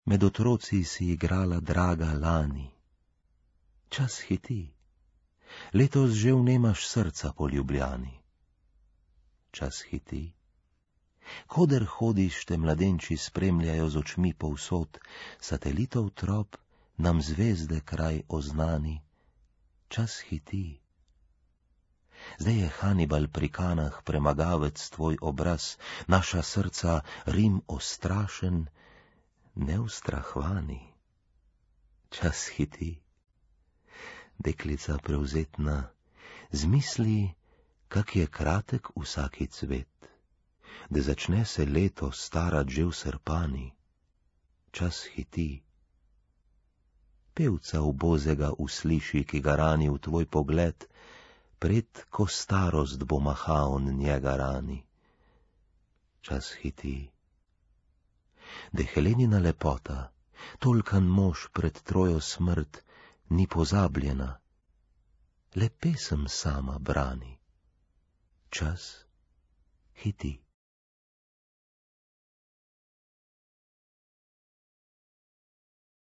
Med otroci si igrala draga lani. Čas hiti, letos že vnemaš srca po Ljubljani. Čas hiti, koder hodiš, te mladenči spremljajo z očmi povsod, satelitov trop nam zvezde kraj oznani. Čas hiti. Zdaj je Hannibal pri Kanah premagavec tvoj obraz, naša srca Rim ostrašen, neustrahvani. Čas hiti. Deklica prevzetna, zmisli, kak je kratek vsaki cvet, da začne se leto starat že v Srpani. Čas hiti. Pevca ubozega usliši, ki ga rani v tvoj pogled, pred ko starost bo mahaon njega rani. Čas hiti. Da Helenina lepota, tolkan mož pred Trojo smrt, ni pozabljena, le pesem sama brani. Čas hiti.